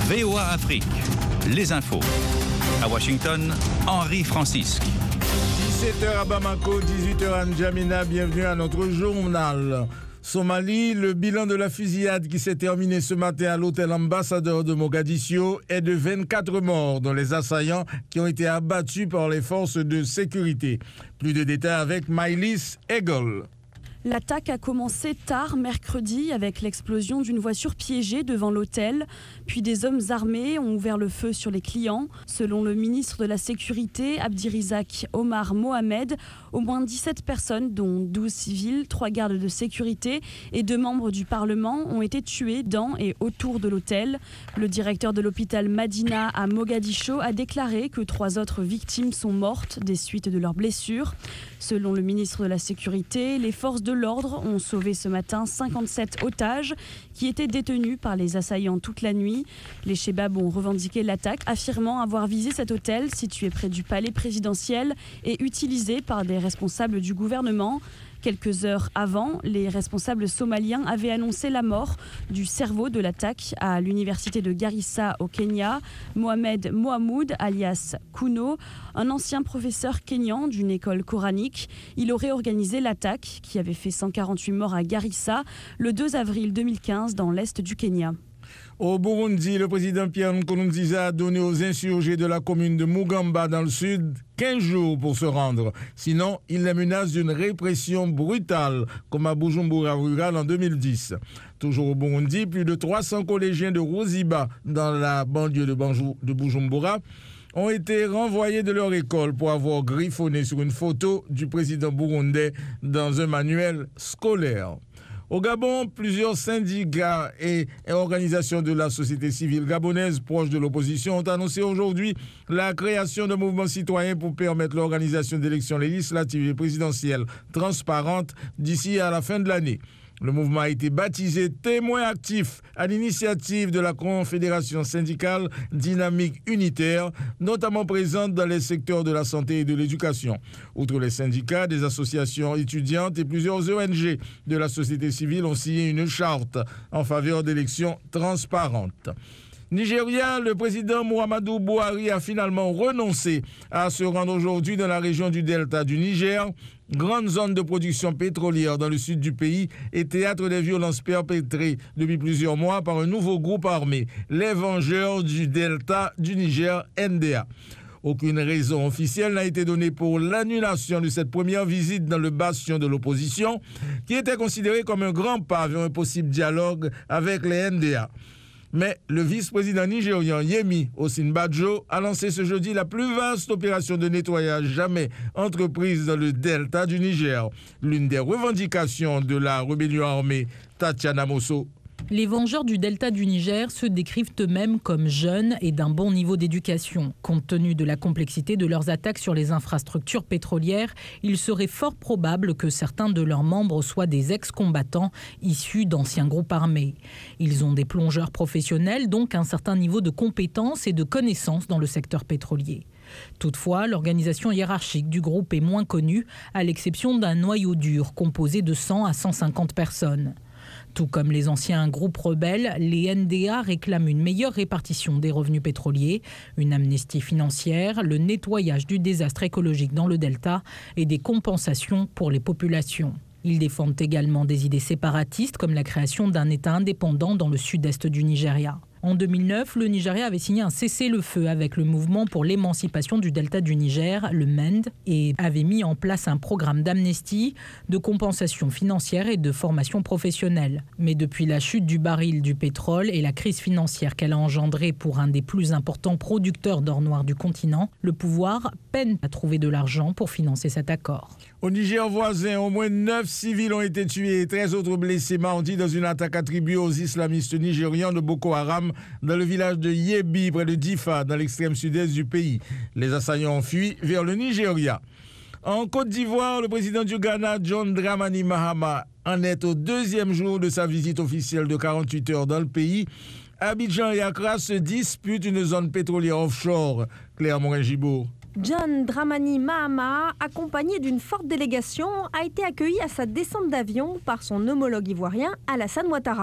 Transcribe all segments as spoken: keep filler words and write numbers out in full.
V O A Afrique, les infos. À Washington, Henri Francisque. dix-sept heures à Bamako, dix-huit heures à N'Djamena, bienvenue à notre journal. Somalie, le bilan de la fusillade qui s'est terminée ce matin à l'hôtel ambassadeur de Mogadiscio est de vingt-quatre morts, dont les assaillants qui ont été abattus par les forces de sécurité. Plus de détails avec Maïlis Egol. L'attaque a commencé tard mercredi avec l'explosion d'une voiture piégée devant l'hôtel. Puis des hommes armés ont ouvert le feu sur les clients. Selon le ministre de la Sécurité, Abdirizak Omar Mohamed, au moins dix-sept personnes, dont douze civils, trois gardes de sécurité et deux membres du Parlement ont été tués dans et autour de l'hôtel. Le directeur de l'hôpital Madina à Mogadiscio a déclaré que trois autres victimes sont mortes des suites de leurs blessures. Selon le ministre de la Sécurité, les forces de l'ordre ont sauvé ce matin cinquante-sept otages qui étaient détenus par les assaillants toute la nuit. Les Chebabs ont revendiqué l'attaque, affirmant avoir visé cet hôtel situé près du palais présidentiel et utilisé par des responsables du gouvernement. Quelques heures avant, les responsables somaliens avaient annoncé la mort du cerveau de l'attaque à l'université de Garissa au Kenya, Mohamed Mohamoud alias Kuno, un ancien professeur kényan d'une école coranique. Il aurait organisé l'attaque qui avait fait cent quarante-huit morts à Garissa le deux avril deux mille quinze dans l'est du Kenya. Au Burundi, le président Pierre Nkurunziza a donné aux insurgés de la commune de Mugamba dans le sud quinze jours pour se rendre. Sinon, il les menace d'une répression brutale, comme à Bujumbura rural en deux mille dix. Toujours au Burundi, plus de trois cents collégiens de Ruziba, dans la banlieue de, Banjou, de Bujumbura, ont été renvoyés de leur école pour avoir griffonné sur une photo du président burundais dans un manuel scolaire. Au Gabon, plusieurs syndicats et organisations de la société civile gabonaise proches de l'opposition ont annoncé aujourd'hui la création d'un mouvement citoyen pour permettre l'organisation d'élections législatives et présidentielles transparentes d'ici à la fin de l'année. Le mouvement a été baptisé Témoin actif à l'initiative de la Confédération syndicale dynamique unitaire, notamment présente dans les secteurs de la santé et de l'éducation. Outre les syndicats, des associations étudiantes et plusieurs O N G de la société civile ont signé une charte en faveur d'élections transparentes. Nigeria, le président Muhammadu Buhari a finalement renoncé à se rendre aujourd'hui dans la région du delta du Niger, grande zone de production pétrolière dans le sud du pays et théâtre des violences perpétrées depuis plusieurs mois par un nouveau groupe armé, les Vengeurs du delta du Niger, N D A. Aucune raison officielle n'a été donnée pour l'annulation de cette première visite dans le bastion de l'opposition, qui était considéré comme un grand pas vers un possible dialogue avec les N D A. Mais le vice-président nigérian Yemi Osinbajo a lancé ce jeudi la plus vaste opération de nettoyage jamais entreprise dans le delta du Niger. L'une des revendications de la rébellion armée Tatiana Mosso. Les Vengeurs du delta du Niger se décrivent eux-mêmes comme jeunes et d'un bon niveau d'éducation. Compte tenu de la complexité de leurs attaques sur les infrastructures pétrolières, il serait fort probable que certains de leurs membres soient des ex-combattants issus d'anciens groupes armés. Ils ont des plongeurs professionnels, donc un certain niveau de compétences et de connaissances dans le secteur pétrolier. Toutefois, l'organisation hiérarchique du groupe est moins connue, à l'exception d'un noyau dur composé de cent à cent cinquante personnes. Tout comme les anciens groupes rebelles, les N D A réclament une meilleure répartition des revenus pétroliers, une amnistie financière, le nettoyage du désastre écologique dans le delta et des compensations pour les populations. Ils défendent également des idées séparatistes comme la création d'un État indépendant dans le sud-est du Nigeria. En deux mille neuf, le Nigeria avait signé un cessez-le-feu avec le mouvement pour l'émancipation du delta du Niger, le M E N D, et avait mis en place un programme d'amnistie, de compensation financière et de formation professionnelle. Mais depuis la chute du baril du pétrole et la crise financière qu'elle a engendrée pour un des plus importants producteurs d'or noir du continent, le pouvoir peine à trouver de l'argent pour financer cet accord. Au Niger voisin, au moins neuf civils ont été tués et treize autres blessés mardi dans une attaque attribuée aux islamistes nigérians de Boko Haram dans le village de Yebi, près de Difa, dans l'extrême sud-est du pays. Les assaillants ont fui vers le Nigeria. En Côte d'Ivoire, le président du Ghana, John Dramani Mahama, en est au deuxième jour de sa visite officielle de quarante-huit heures dans le pays. Abidjan et Accra se disputent une zone pétrolière offshore. Claire Morin-Gibault. John Dramani Mahama, accompagné d'une forte délégation, a été accueilli à sa descente d'avion par son homologue ivoirien Alassane Ouattara.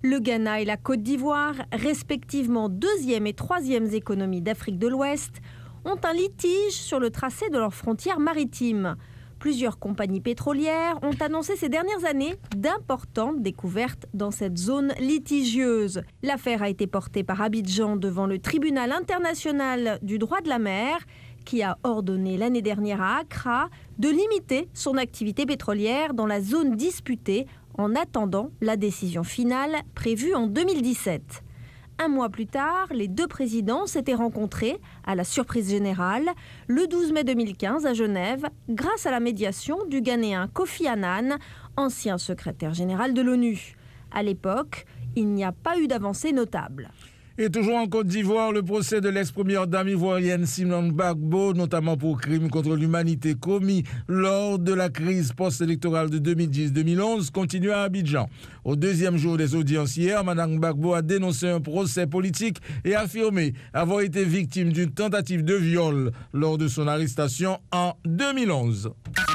Le Ghana et la Côte d'Ivoire, respectivement deuxième et troisième économies d'Afrique de l'Ouest, ont un litige sur le tracé de leurs frontières maritimes. Plusieurs compagnies pétrolières ont annoncé ces dernières années d'importantes découvertes dans cette zone litigieuse. L'affaire a été portée par Abidjan devant le tribunal international du droit de la mer, qui a ordonné l'année dernière à Accra de limiter son activité pétrolière dans la zone disputée en attendant la décision finale prévue en deux mille dix-sept. Un mois plus tard, les deux présidents s'étaient rencontrés, à la surprise générale, le douze mai deux mille quinze à Genève, grâce à la médiation du Ghanéen Kofi Annan, ancien secrétaire général de l'ONU. À l'époque, il n'y a pas eu d'avancée notable. Et toujours en Côte d'Ivoire, le procès de l'ex-première dame ivoirienne Simone Gbagbo, notamment pour crimes contre l'humanité commis lors de la crise post-électorale de deux mille dix deux mille onze, continue à Abidjan. Au deuxième jour des audiences hier, Mme Gbagbo a dénoncé un procès politique et affirmé avoir été victime d'une tentative de viol lors de son arrestation en deux mille onze.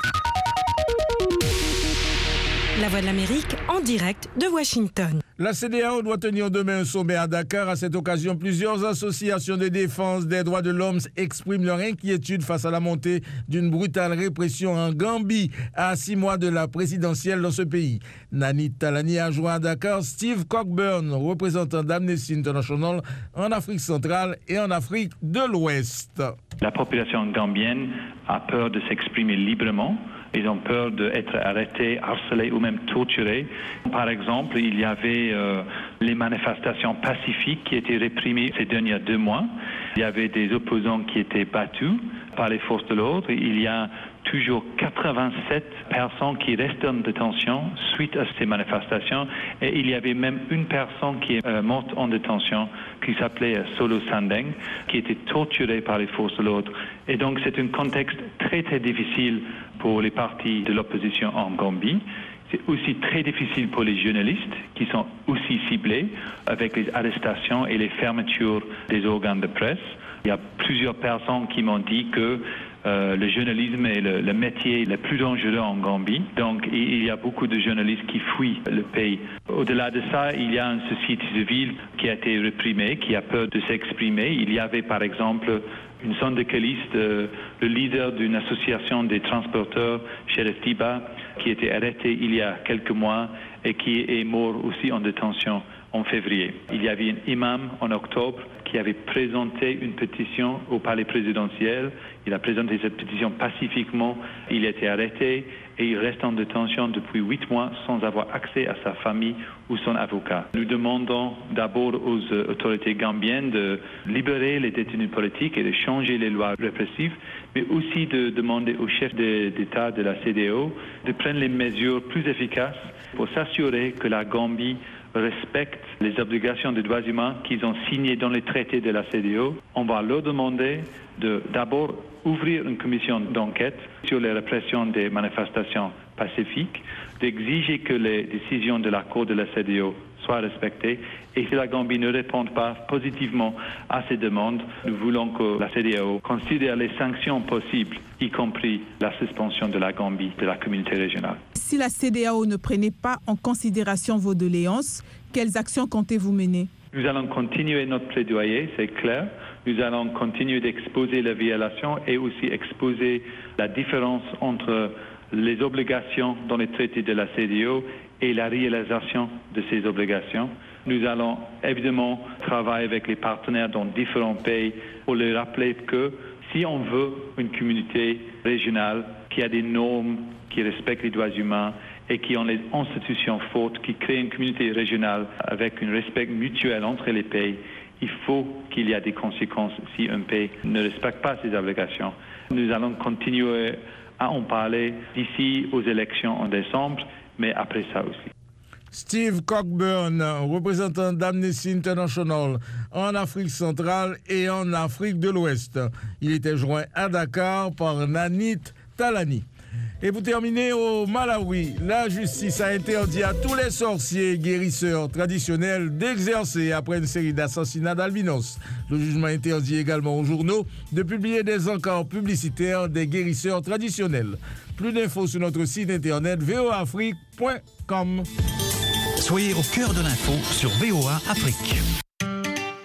La Voix de l'Amérique en direct de Washington. La C D A O doit tenir demain un sommet à Dakar. À cette occasion, plusieurs associations de défense des droits de l'homme expriment leur inquiétude face à la montée d'une brutale répression en Gambie à six mois de la présidentielle dans ce pays. Nanit Talani a joint à Dakar Steve Cockburn, représentant d'Amnesty International en Afrique centrale et en Afrique de l'Ouest. La population gambienne a peur de s'exprimer librement. Ils ont peur d'être arrêtés, harcelés ou même torturés. Par exemple, il y avait euh, les manifestations pacifiques qui étaient réprimées ces derniers deux mois. Il y avait des opposants qui étaient battus par les forces de l'ordre. Il y a toujours quatre-vingt-sept personnes qui restent en détention suite à ces manifestations. Et il y avait même une personne qui est euh, morte en détention, qui s'appelait Solo Sandeng, qui était torturée par les forces de l'ordre. Et donc c'est un contexte très très difficile pour les partis de l'opposition en Gambie. C'est aussi très difficile pour les journalistes qui sont aussi ciblés avec les arrestations et les fermetures des organes de presse. Il y a plusieurs personnes qui m'ont dit que euh, le journalisme est le, le métier le plus dangereux en Gambie. Donc il y a beaucoup de journalistes qui fuient le pays. Au-delà de ça, il y a une société civile qui a été réprimée, qui a peur de s'exprimer. Il y avait par exemple une syndicaliste, euh, le leader d'une association des transporteurs, Sheriff Tiba, qui était arrêté il y a quelques mois et qui est mort aussi en détention en février. Il y avait un imam en octobre qui avait présenté une pétition au palais présidentiel. Il a présenté cette pétition pacifiquement. Il a été arrêté et il reste en détention depuis huit mois sans avoir accès à sa famille ou son avocat. Nous demandons d'abord aux autorités gambiennes de libérer les détenus politiques et de changer les lois répressives, mais aussi de demander aux chefs d'État de la C D A O de prendre les mesures plus efficaces pour s'assurer que la Gambie respecte les obligations des droits humains qu'ils ont signées dans les traités de la C D A O. On va leur demander de d'abord ouvrir une commission d'enquête sur les répressions des manifestations pacifiques, d'exiger que les décisions de la Cour de la C D A O soient respectées. Et si la Gambie ne répond pas positivement à ces demandes, nous voulons que la C D A O considère les sanctions possibles, y compris la suspension de la Gambie de la communauté régionale. Si la C D A O ne prenait pas en considération vos doléances, quelles actions comptez-vous mener ? Nous allons continuer notre plaidoyer, c'est clair. Nous allons continuer d'exposer les violations et aussi exposer la différence entre les obligations dans les traités de la C D A O et la réalisation de ces obligations. Nous allons évidemment travailler avec les partenaires dans différents pays pour leur rappeler que si on veut une communauté régionale qui a des normes, qui respecte les droits humains et qui ont les institutions fortes, qui créent une communauté régionale avec un respect mutuel entre les pays, il faut qu'il y ait des conséquences si un pays ne respecte pas ses obligations. Nous allons continuer à en parler d'ici aux élections en décembre, mais après ça aussi. Steve Cockburn, représentant d'Amnesty International en Afrique centrale et en Afrique de l'Ouest. Il était joint à Dakar par Nanit Talani. Et pour terminer, au Malawi, la justice a interdit à tous les sorciers et guérisseurs traditionnels d'exercer après une série d'assassinats d'albinos. Le jugement interdit également aux journaux de publier des encarts publicitaires des guérisseurs traditionnels. Plus d'infos sur notre site internet v o afrique point com. Soyez au cœur de l'info sur V O A Afrique.